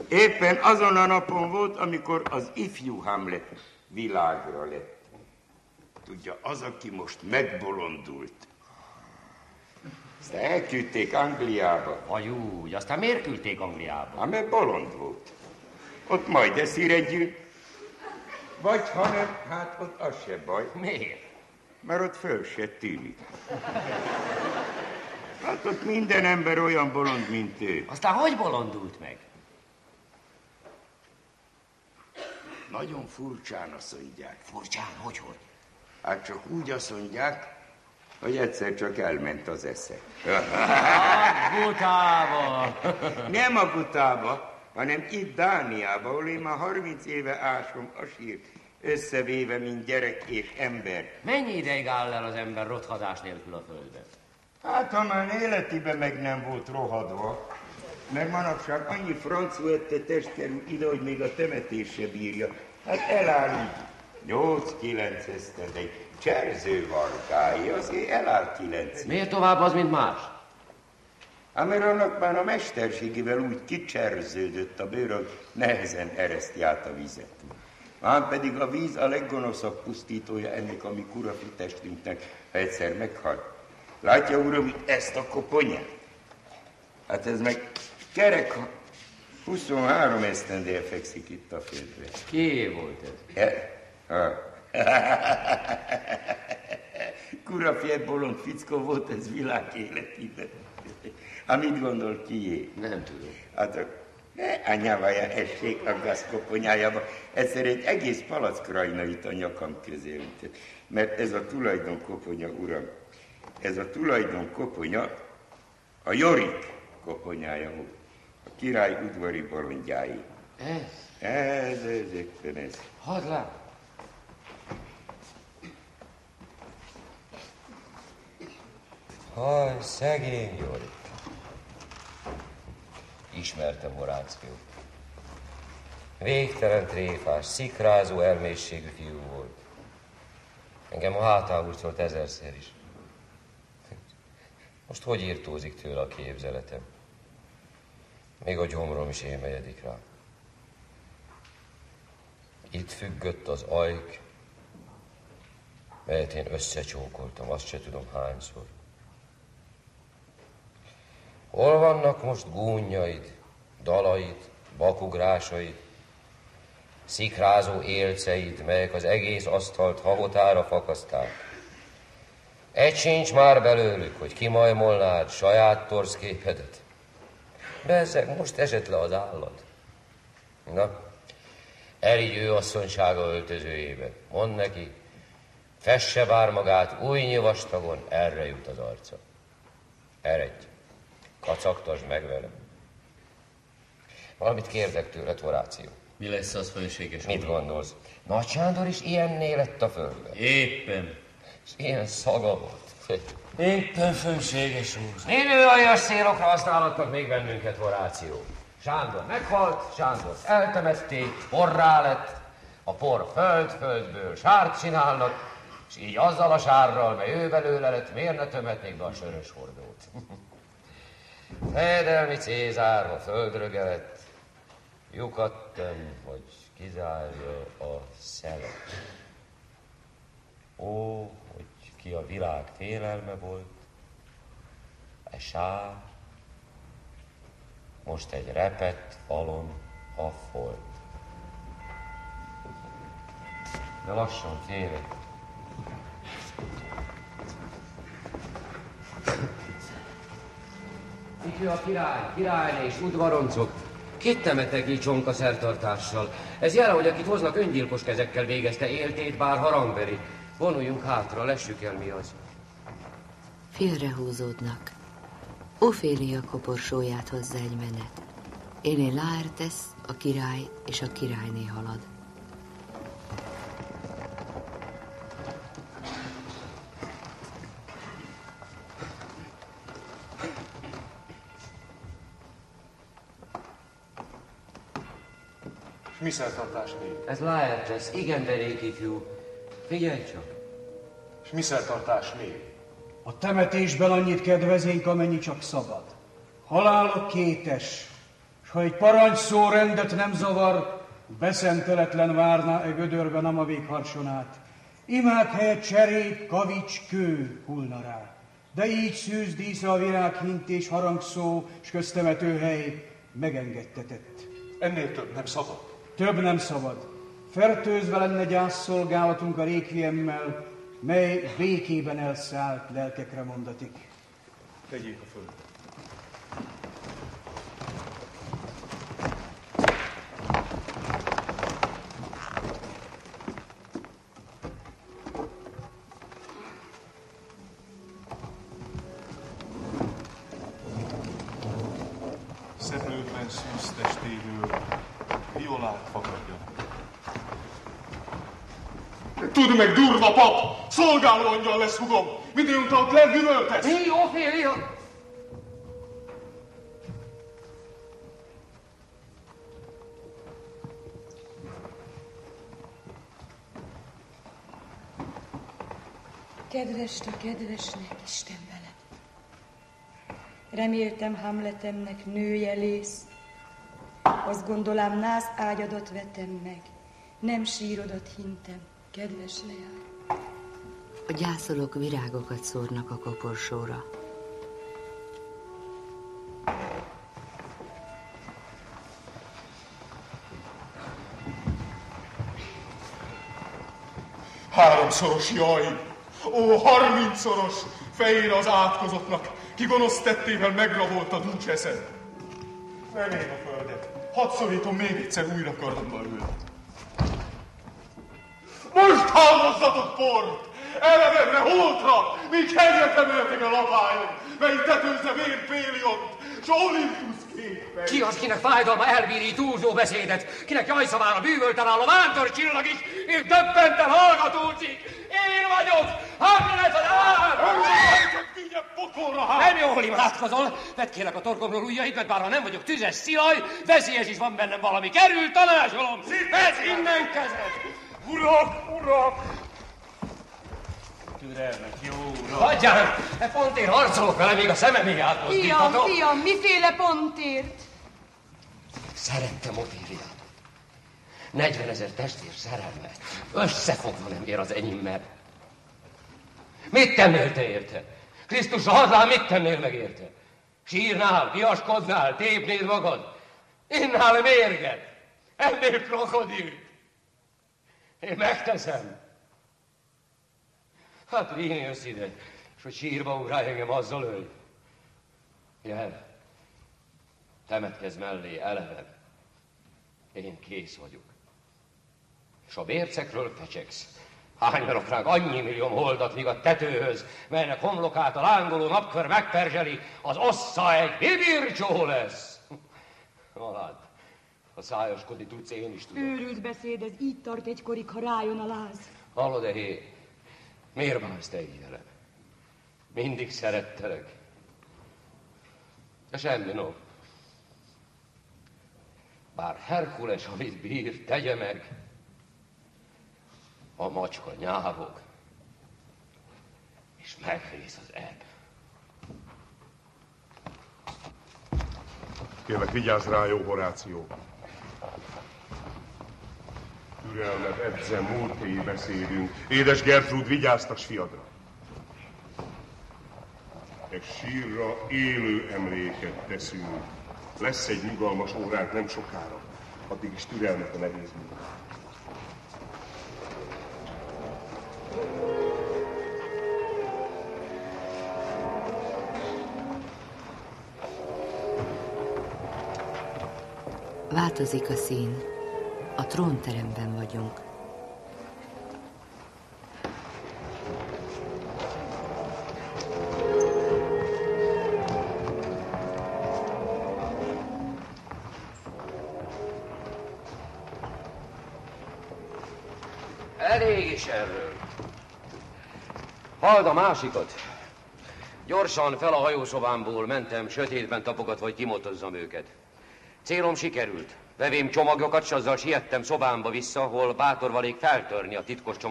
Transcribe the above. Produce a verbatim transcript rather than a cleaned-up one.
Éppen azon a napon volt, amikor az ifjú Hamlet világra lett. Tudja, az, aki most megbolondult. Ezt elküldték Angliába. Aj, úgy, aztán miért küldték Angliába? Hát, mert bolond volt. Ott majd eszír együtt. Vagy ha nem, hát ott az se baj. Miért? Mert ott föl se tűnik. Hát ott minden ember olyan bolond, mint ő. Aztán hogy bolondult meg? Nagyon furcsán azt mondják. Furcsán? Hogyhogy? Hát csak úgy azt mondják, hogy egyszer csak elment az esze. A gutába! Nem a gutába, hanem itt Dániába, ahol én már harminc éve ásom a sírt, összevéve, mint gyerek és ember. Mennyi ideig áll el az ember rothadás nélkül a földben? Hát, ha már életében meg nem volt rohadva, mert manapság annyi francú ette test kerül ide, hogy még a temetés se bírja. Hát eláll így nyolc-kilenc esztendei. Cserző varkái, azért eláll kilenc. Miért tovább az, mint más? Hát mert annak már a mesterségével úgy kicserződött a bőr, hogy nehezen ereszti át a vizet. Ám pedig a víz a leggonoszabb pusztítója ennek a mi kurafi testünknek, ha egyszer meghal. Látja, uram, itt ezt a koponyát? Hát ez meg kerek huszonhárom esztendél fekszik itt a földre. Ki volt ez? E? Ha. Kurafi, egy bolond fickó volt ez világ életében. Hát mit gondol, kié? Nem tudom. Hát a anyávája essék a gazkoponyájába. Egyszer egy egész palackrajnait a nyakam közé ütött. Mert ez a tulajdon koponya, uram, ez a tulajdon koponya a Jorik koponyája volt. A király udvari bolondjái. Ez? Ez, ez, éppen ez. Hadd lát. Haj, szegény Jorik. Ismertem Horációt. Végtelen tréfás, szikrázó elmészségű fiú volt. Engem a hátául szólt ezerszer is. Most hogy írtózik tőle a képzeletem? Még a gyomrom is émelyedik rá. Itt függött az ajk, melyet én összecsókoltam, azt se tudom hányszor. Hol vannak most gúnyaid, dalaid, bakugrásaid, szikrázó élceid, melyek az egész asztalt hagotára fakaszták? Egy sincs már belőlük, hogy kimajmolnád saját torszképedet. Bezzeg, most esett le az állat. Na, eligyő asszonysága öltözőjébe. Mondd neki, fesse bár magát újnyi vastagon, erre jut az arca. Eredj, kacagtasd meg velem. Valamit kérdek tőled, Horáció. Mi lesz az, főséges? Mit gondolsz? Nagy Sándor is ilyenné lett a földben? Éppen. És ilyen szaga volt. Éppen, főséges úr. Minő aljas szélokra használhatnak még bennünket, Horáció. Sándor meghalt, Sándor eltemették, porrá lett, a por föld-földből sárt csinálnak, és így azzal a sárral, mely ő belőle lett, miért ne tömetnék be a sörös hordót? Fejedelmi Cézár a földre gelett, lyukat tem, hogy kizárja a szelet. Ó, hogy ki a világ félelme volt, e sár, most egy repett falon a folt. De lassan félek. Itt a király, királyné és udvaroncok. Kit temetek így csonka szertartással? Ez jel, hogy akit hoznak öngyilkos kezekkel végezte éltét, bár harangberi. Vonuljunk hátra, lessük el mi az. Félrehúzódnak. Ofélia koporsóját hozza egy menet. Éné Laertes, a király és a királyné halad. Mi szertartás még? Ez Laertes, igen derék ifjú. Figyelj csak. És mi szertartás még? A temetésben annyit kedvezénk, amennyi csak szabad. Halálok kétes, s s ha egy parancsszó rendet nem zavar, beszenteletlen várná e gödörben a mavék harsonát. Imák helyett cserép, kavics, kő hullna rá. De így szűz dísze a virághint és harangszó, s köztemetőhely megengedtetett. Ennél több nem szabad. Több nem szabad. Fertőzve lenne gyászszolgálatunk a rékviemmel, mely békében elszállt lelkekre mondatik. Tegyék a földre. Szeplőtlen szűz testéből violák fakadjanak. Tudd meg, durva pap! Szolgáló angyal lesz, hugom! Midőnk ott lelgüvöltesz! Mi, Ophélia? Kedves a kedvesnek, Isten veled. Reméltem Hamletemnek nője lész. Azt gondolám, nász ágyadat vetem meg. Nem sírodat hintem, kedves leány. A gyászolók virágokat szórnak a koporsóra. Háromszoros jaj! Ó, harmincszoros fejére az átkozottnak, ki gonosz tettével megrabolta dúcs eszed. Nem ég a földet, hadd szorítom még egyszer újra karomba ül. Most halmozzatok port! Elevenre, holtra, míg hegyre emeltek a lapájon, mely tetőzze vér Péliont, s Olympus képben. Ki az, kinek fájdalma elbíri túlzó beszédet, kinek jajszavára bűvölten áll a vándorcsillag is, és döbbenten hallgatózik? Én vagyok, Hamlet az ár! Nem jól imádkozol, vedd kérlek a torkomról ujjaid, mert bár ha nem vagyok tüzes szilaj, veszélyes is van bennem valami. Kerül, tanácsolom! Vedd innen kezed! Urak, urak! Türelmet, jó urak! Hagyjál! Pont én harcolok vele, még a szememig átmozdíthatom. Fiam, fiam, miféle pontért? Szerettem Ophéliát. Negyvenezer testvér szerelme. Összefogva nem ér az enyémmel. Mit tennél te érte? Krisztusra hadlán mit tennél meg érte? Sírnál, piaskodnál, tépnéd magad? Innál mérget? Ennél krokodilt? Én megteszem. Hát Ríni jössz ide, és hogy sírba ugrálj engem, azzal ölj. Jel, temetkezz mellé, eleven. Én kész vagyok. És a bércekről fecsegsz. Hányverok ránk annyi millió holdat, míg a tetőhöz, melynek homlokát a lángoló napkör megperzseli, az ossza egy bibircsó lesz. Na hát, ha szájoskodni tudsz, én is tudom. Őrült beszéd, ez így tart egykorig, ha rájön a láz. Hallod, Ehé, miért bánsz te így velem? Mindig szerettelek. De semmi, no. Bár Herkules, amit bír, tegye meg. A macska nyávog, és megrész az ebb. Kérlek, vigyázz rá, jó Horáció. Türelmet edze, múltéi beszélünk. Édes Gertrúd, vigyáztas fiadra. Egy sírra élő emléket teszünk. Lesz egy nyugalmas óránk nem sokára. Addig is türelmet a nehéz munka. Változik a szín. A trónteremben vagyunk. Elég is erről. Halld a másikat. Gyorsan fel a hajószobámból mentem, sötétben tapogatva, hogy kimotozzam őket. Célom sikerült. Vevém csomagjokat, s azzal siettem szobámba vissza, hol bátor valék feltörni a titkos csomag.